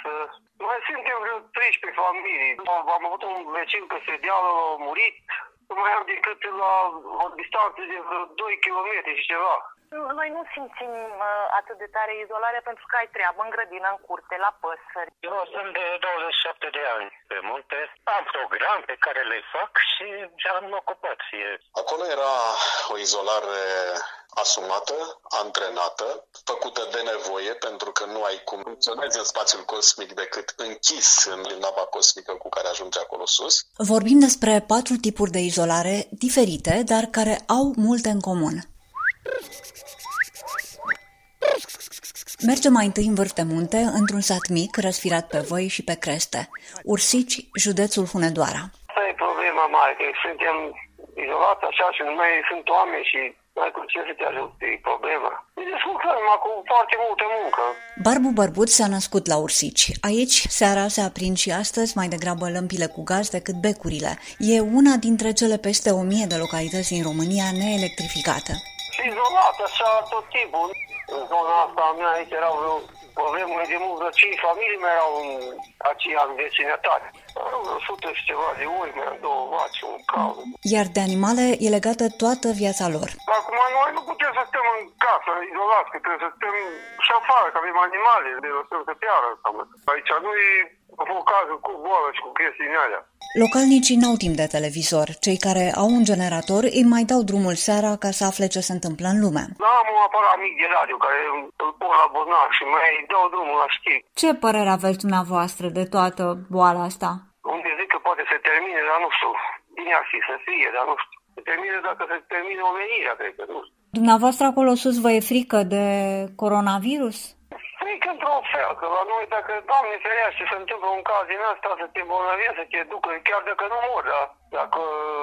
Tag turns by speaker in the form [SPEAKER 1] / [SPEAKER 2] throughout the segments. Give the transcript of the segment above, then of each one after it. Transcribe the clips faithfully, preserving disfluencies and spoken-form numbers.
[SPEAKER 1] casă. Mai suntem vreo treisprezece familii. Am avut un vecin că se deală, a murit. Nu mai am decât la o distanță de vreo doi kilometri și ceva.
[SPEAKER 2] Noi nu simțim uh, atât de tare izolarea pentru că ai treabă în grădină, în curte, la păsări.
[SPEAKER 3] Eu sunt de douăzeci și șapte de ani pe munte. Am programe pe care le fac și am ocupat fie.
[SPEAKER 4] Acolo era o izolare asumată, antrenată, făcută de nevoie, pentru că nu ai cum funcționezi în spațiul cosmic decât închis în nava cosmică cu care ajunge acolo sus.
[SPEAKER 5] Vorbim despre patru tipuri de izolare diferite, dar care au multe în comun. Mergem mai întâi în vârf de munte, într-un sat mic, răsfirat pe văi și pe creste. Ursici, județul Hunedoara.
[SPEAKER 1] Asta e problema mare, că suntem izolați așa și nu mai sunt oameni și mai cu ce să te ajute, e problema. Ne descurcăm cu foarte multă muncă.
[SPEAKER 5] Barbu Bărbuț s-a născut la Ursici. Aici, seara se aprind și astăzi mai degrabă lămpile cu gaz decât becurile. E una dintre cele peste o mie de localități din România neelectrificate.
[SPEAKER 1] Și izolat, așa, tot timpul. În zona asta a mea aici erau vreo probleme de mult, vreo cinci familii mai erau în aceea în vecinătate. Vreo sută și ceva de ori, mai am două vaci, un cal.
[SPEAKER 5] Iar de animale e legată toată viața lor.
[SPEAKER 1] Acum noi nu putem să stăm în casă, izolați, că trebuie să stăm și afară, că avem animale, de lăsăm să piară. Aici nu e cazul cu boală și cu chestiile alea.
[SPEAKER 5] Localnicii n-au timp de televizor. Cei care au un generator îi mai dau drumul seara ca să afle ce se întâmplă în lume.
[SPEAKER 1] Am un aparat mic de radio care îl pun la buzunar și mai dau drumul la știri.
[SPEAKER 5] Ce părere aveți dumneavoastră de toată boala asta?
[SPEAKER 1] Unde zic că poate se termine, dar nu știu. Bine ar fi să fie, dar nu știu. Se termine dacă se termine omenirea, cred că nu știu.
[SPEAKER 5] Dumneavoastră acolo sus vă e frică de coronavirus?
[SPEAKER 1] Frică într-un fel, că la noi dacă, Doamne ferește, se întâmplă un caz din asta, să te îmbolnăvești, să te ducă, chiar dacă nu mori, dar dacă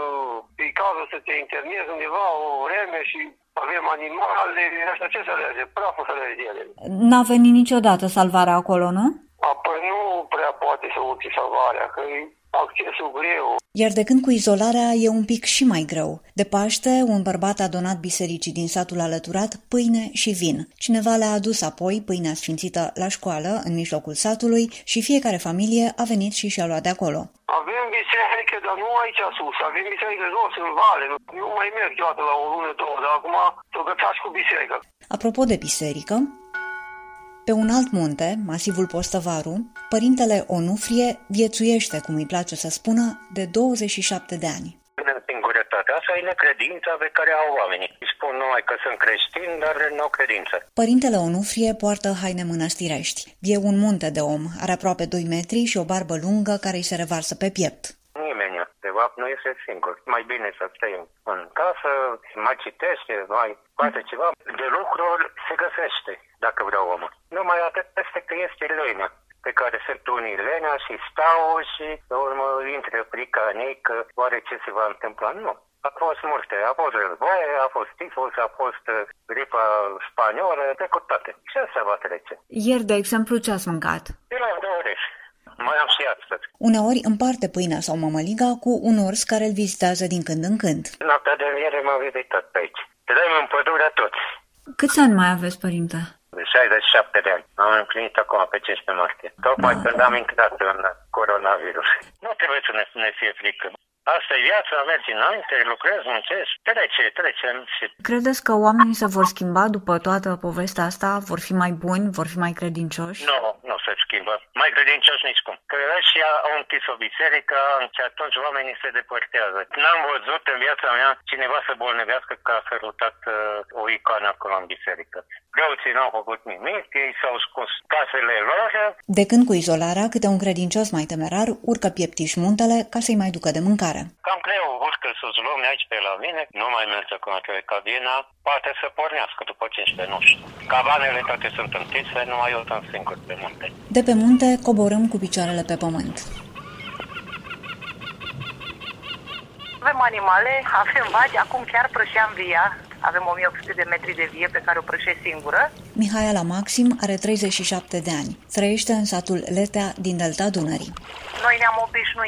[SPEAKER 1] e cazul să te internezi undeva o vreme și avem animale, așa ce să lege, praful să lege ele.
[SPEAKER 5] N-a venit niciodată salvarea acolo, nu?
[SPEAKER 1] Apoi nu prea poate să urci salvarea, că e accesul greu.
[SPEAKER 5] Iar de când cu izolarea e un pic și mai greu. De Paște, un bărbat a donat bisericii din satul alăturat pâine și vin. Cineva le-a adus apoi pâinea sfințită la școală, în mijlocul satului, și fiecare familie a venit și și-a luat de acolo.
[SPEAKER 1] Avem biserică, dar nu aici sus. Avem biserică jos, în vale. Nu mai merg toată la o lună, două, dar acum s-o gătați cu biserică.
[SPEAKER 5] Apropo de biserică, pe un alt munte, masivul Postăvaru, părintele Onufrie viețuiește, cum îi place să spună, de douăzeci și șapte de ani.
[SPEAKER 3] În singurătate. Asta e necredința pe care au oamenii. Îi spun numai că sunt creștini, dar nu au credință.
[SPEAKER 5] Părintele Onufrie poartă haine mănăstirești. E un munte de om, are aproape doi metri și o barbă lungă care îi se revarsă pe piept.
[SPEAKER 3] Nimeni, de fapt, nu este singur. Mai bine să stai în casă, mai citește, mai face ceva. De lucruri se găsește, dacă vrea omul. Numai atât este că este lenea, pe care sunt unii lenea și stau și, pe urmă, intră frica în ei că oare ce se va întâmpla. Nu. A fost multe. A fost războaie, a fost tifus, a fost gripa spaniolă, trecut toate. Și asta va trece.
[SPEAKER 5] Ieri, de exemplu, ce ați mâncat?
[SPEAKER 3] Eu la două ori. Mai am și astăzi.
[SPEAKER 5] Uneori împarte pâinea sau mămăliga cu un urs care îl vizitează din când în când.
[SPEAKER 3] Noaptea de înviere m-a vizitat pe aici. Trăim în pădure toți.
[SPEAKER 5] Câți ani mai aveți, părinte?
[SPEAKER 3] șaizeci și șapte de ani. Am împlinit acum pe cincisprezece martie. Tocmai când am intrat în coronavirus. Nu trebuie să ne, ne fie frică. Asta e viața, mergi înainte, lucrezi, muncești, trece, trecem și...
[SPEAKER 5] Credeți că oamenii se vor schimba după toată povestea asta? Vor fi mai buni? Vor fi mai credincioși?
[SPEAKER 3] Nu, nu se schimbă. Mai credincioși nici cum. Că și au închis o biserică și atunci oamenii se depărtează. N-am văzut în viața mea cineva să bolnevească că a sărutat uh, o icoană acolo în biserică. Preoții n-au făcut nimic, ei s-au scos casele lor.
[SPEAKER 5] De când cu izolarea, câte un credincios mai temerar urcă pieptiș muntele ca să-i mai ducă de mâncare.
[SPEAKER 3] Cam greu, urcă sus lume aici pe la mine, nu mai merge acum pe cabina, poate să pornească după cincisprezece, nu știu. Cabanele toate sunt închise, numai eu sunt singur pe munte.
[SPEAKER 5] De pe munte coborâm cu picioarele pe pământ.
[SPEAKER 2] Avem animale, avem vaci, acum chiar prășeam via. Avem o mie opt sute de metri de vie pe care o prășesc singură.
[SPEAKER 5] Mihaela Maxim are treizeci și șapte de ani. Trăiește în satul Letea din delta Dunării.
[SPEAKER 2] Noi ne-am obișnuit.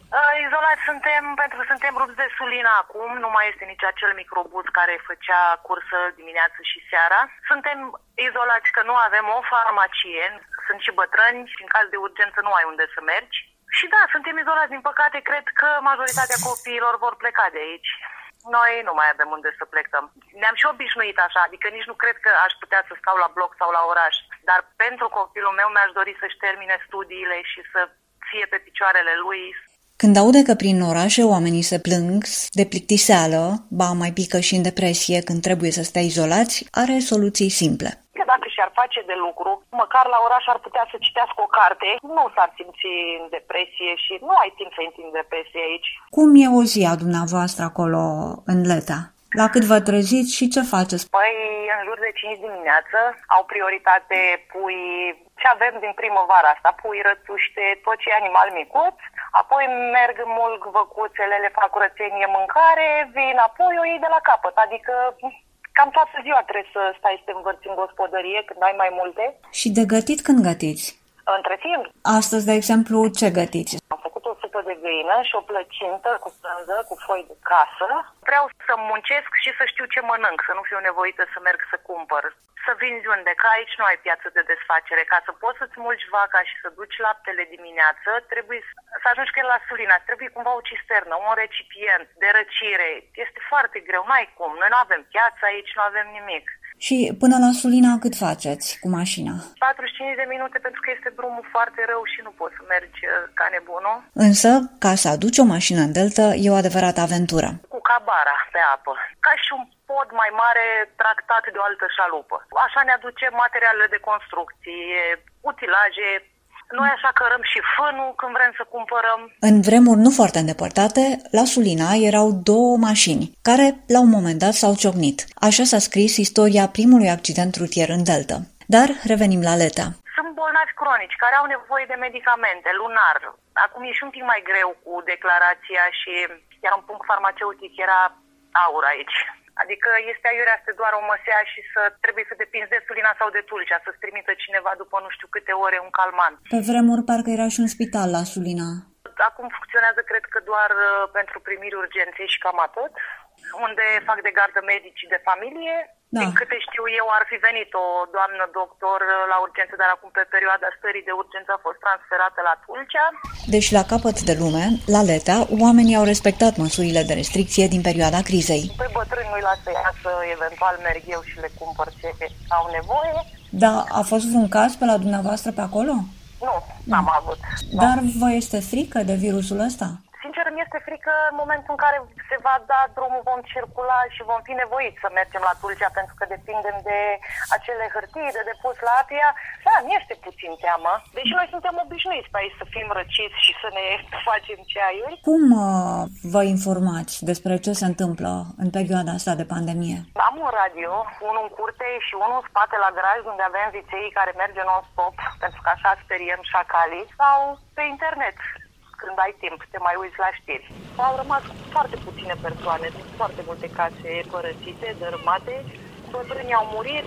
[SPEAKER 2] Izolați suntem pentru că suntem rupți de Sulina acum, nu mai este nici acel microbus care făcea cursă dimineață și seara. Suntem izolați că nu avem o farmacie, sunt și bătrâni și în caz de urgență nu ai unde să mergi. Și da, suntem izolați, din păcate cred că majoritatea copiilor vor pleca de aici. Noi nu mai avem unde să plecăm. Ne-am și obișnuit așa, adică nici nu cred că aș putea să stau la bloc sau la oraș. Dar pentru copilul meu mi-aș dori să-și termine studiile și să fie pe picioarele lui.
[SPEAKER 5] Când aude că prin orașe oamenii se plâng de plictiseală, ba mai pică și în depresie când trebuie să stea izolați, are soluții simple.
[SPEAKER 2] Că dacă și-ar face de lucru, măcar la oraș ar putea să citească o carte, nu s-ar simți în depresie și nu ai timp să intri în depresie aici.
[SPEAKER 5] Cum e o zi a dumneavoastră acolo în Leta? La cât vă treziți și ce faceți?
[SPEAKER 2] Păi, în jur de cinci dimineață au prioritate pui, ce avem din primăvara asta, pui, rățuște, tot ce e animal micuț, apoi merg, mulg văcuțele, le fac curățenie, mâncare, vin apoi o iei de la capăt, adică cam toată ziua trebuie să stai să te învârți în gospodărie când ai mai multe.
[SPEAKER 5] Și de gătit când gătiți?
[SPEAKER 2] Între timp.
[SPEAKER 5] Astăzi, de exemplu, ce gătiți?
[SPEAKER 2] Am făcut o supă de găină și o plăcintă cu frunză, cu foi de casă. Vreau să muncesc și să știu ce mănânc, să nu fiu nevoită să merg să cumpăr. Să vinzi unde, că aici nu ai piață de desfacere. Ca să poți să-ți mulci vaca și să duci laptele dimineață, trebuie să ajungi chiar la Sulina. Trebuie cumva o cisternă, un recipient de răcire. Este foarte greu, n-ai cum. Noi nu avem piață aici, nu avem nimic.
[SPEAKER 5] Și până la Sulina cât faceți cu mașina?
[SPEAKER 2] patruzeci și cinci de minute pentru că este drumul foarte rău și nu poți să mergi ca nebunul.
[SPEAKER 5] Însă, ca să aduci o mașină în delta, e o adevărată aventură.
[SPEAKER 2] Cu cabara pe apă, ca și un pod mai mare tractat de o altă șalupă. Așa ne aducem materialele de construcție, utilaje. Noi așa cărăm și fânul când vrem să cumpărăm.
[SPEAKER 5] În vremuri nu foarte îndepărtate, la Sulina erau două mașini, care la un moment dat s-au ciocnit. Așa s-a scris istoria primului accident rutier în delta. Dar revenim la Leta.
[SPEAKER 2] Sunt bolnavi cronici care au nevoie de medicamente, lunar. Acum e și un pic mai greu cu declarația și iar un punct farmaceutic era aur aici. Adică este aiurea este doar o măsea și să trebuie să depinzi de Sulina sau de Tulcea, să-ți trimită cineva după nu știu câte ore un calmant.
[SPEAKER 5] Pe vremuri parcă era și un spital la Sulina.
[SPEAKER 2] Acum funcționează cred că doar pentru primiri urgențe și cam atât, unde fac de gardă medicii de familie. Da. Din câte știu eu, ar fi venit o doamnă doctor la urgență, dar acum pe perioada stării de urgență a fost transferată la Tulcea.
[SPEAKER 5] Deci la capăt de lume, la Leta, oamenii au respectat măsurile de restricție din perioada crizei.
[SPEAKER 2] Pe bătrâni nu-i lasă iasă, eventual merg eu și le cumpăr ce au nevoie.
[SPEAKER 5] Da, a fost vreun caz pe la dumneavoastră pe acolo?
[SPEAKER 2] Nu, n-am avut.
[SPEAKER 5] Dar vă este frică de virusul ăsta?
[SPEAKER 2] Sincer, îmi este frică în momentul în care se va da drumul, vom circula și vom fi nevoiți să mergem la Tulcea, pentru că depindem de acele hârtii de depus la Apia. Da, mi este puțin teamă. Deși noi suntem obișnuiți pe aici să fim răciți și să ne facem ceaiuri.
[SPEAKER 5] Cum uh, vă informați despre ce se întâmplă în perioada asta de pandemie?
[SPEAKER 2] Am un radio, unul în curte și unul în spate la graj, unde avem viței care merge non-stop, pentru că așa speriem șacalii, sau pe internet. Când ai timp, te mai uiți la știri. Au rămas foarte puține persoane, sunt foarte multe case părăsite, dărâmate, bătrânii au murit.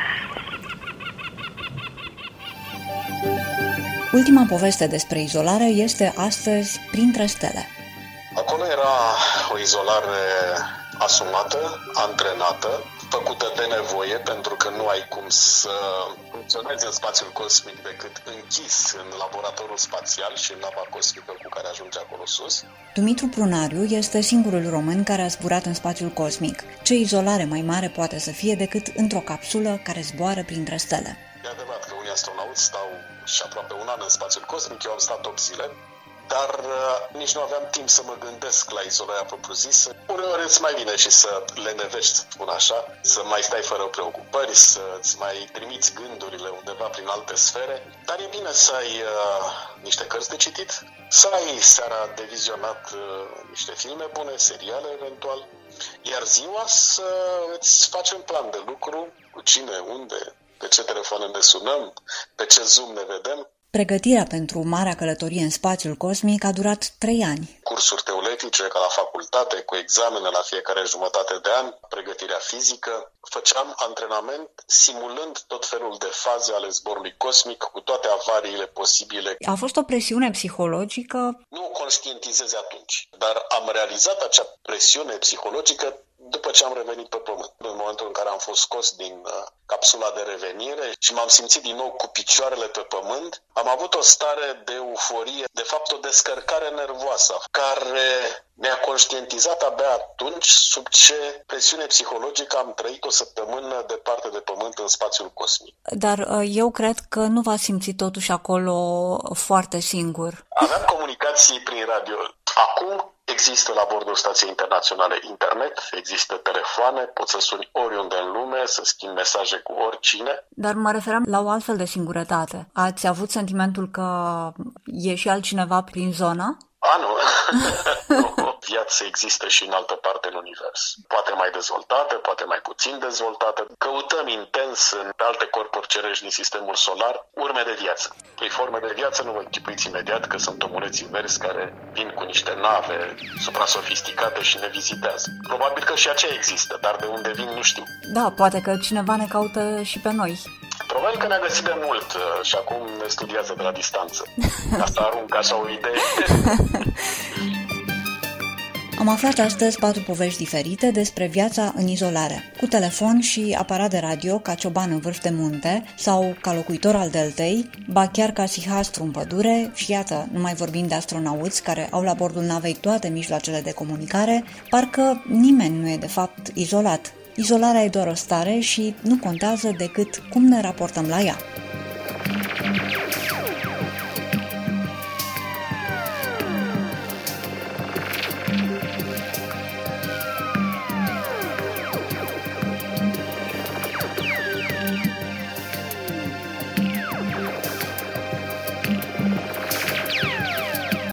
[SPEAKER 5] Ultima poveste despre izolare este astăzi Printre stele.
[SPEAKER 4] Acolo era o izolare asumată, antrenată, făcută de nevoie, pentru că nu ai cum să funcționezi în spațiul cosmic decât închis în laboratorul spațial și în nava cosmică cu care ajunge acolo sus.
[SPEAKER 5] Dumitru Prunariu este singurul român care a zburat în spațiul cosmic. Ce izolare mai mare poate să fie decât într-o capsulă care zboară printre stele?
[SPEAKER 4] E adevărat că unii astronauți stau și aproape un an în spațiul cosmic, eu am stat opt zile. Dar uh, nici nu aveam timp să mă gândesc la izolarea propriu-zisă. Uneori îți mai vine și să lenevești, spun așa, să mai stai fără preocupări, să-ți mai trimiți gândurile undeva prin alte sfere. Dar e bine să ai uh, niște cărți de citit, să ai seara de vizionat uh, niște filme bune, seriale eventual, iar ziua să îți faci un plan de lucru, cu cine, unde, pe ce telefoane ne sunăm, pe ce Zoom ne vedem.
[SPEAKER 5] Pregătirea pentru marea călătorie în spațiul cosmic a durat trei ani.
[SPEAKER 4] Cursuri teoretice ca la facultate, cu examene la fiecare jumătate de an, pregătirea fizică. Făceam antrenament simulând tot felul de faze ale zborului cosmic cu toate avariile posibile.
[SPEAKER 5] A fost o presiune psihologică?
[SPEAKER 4] Nu o conștientizez atunci, dar am realizat acea presiune psihologică după ce am revenit pe Pământ. În momentul în care am fost scos din uh, capsula de revenire și m-am simțit din nou cu picioarele pe Pământ, am avut o stare de euforie, de fapt o descărcare nervoasă, care mi-a conștientizat abia atunci sub ce presiune psihologică am trăit o săptămână departe de Pământ în spațiul cosmic.
[SPEAKER 5] Dar uh, eu cred că nu v-ați simțit totuși acolo foarte singur.
[SPEAKER 4] Aveam comunicații prin radio. Acum există la bordul Stației Internaționale internet, există telefoane, poți să suni oriunde în lume, să schimbi mesaje cu oricine.
[SPEAKER 5] Dar mă referam la o altfel de singurătate. Ați avut sentimentul că e și altcineva prin zonă?
[SPEAKER 4] A, nu. Nu. Viață există și în altă parte în univers. Poate mai dezvoltată, poate mai puțin dezvoltată. Căutăm intens în alte corpuri cerești din sistemul solar urme de viață. Păi forme de viață nu vă închipuiți imediat că sunt omuleții verzi care vin cu niște nave supra-sofisticate și ne vizitează. Probabil că și aceea există, dar de unde vin nu știu.
[SPEAKER 5] Da, poate că cineva ne caută și pe noi.
[SPEAKER 4] Probabil că ne-a găsit de mult și acum ne studiază de la distanță. Asta aruncă așa o idee.
[SPEAKER 5] Am aflat astăzi patru povești diferite despre viața în izolare. Cu telefon și aparat de radio, ca cioban în vârf de munte sau ca locuitor al deltei, ba chiar ca sihastru în pădure, și iată, nu mai vorbim de astronauți care au la bordul navei toate mijloacele de comunicare, parcă nimeni nu e de fapt izolat. Izolarea e doar o stare și nu contează decât cum ne raportăm la ea.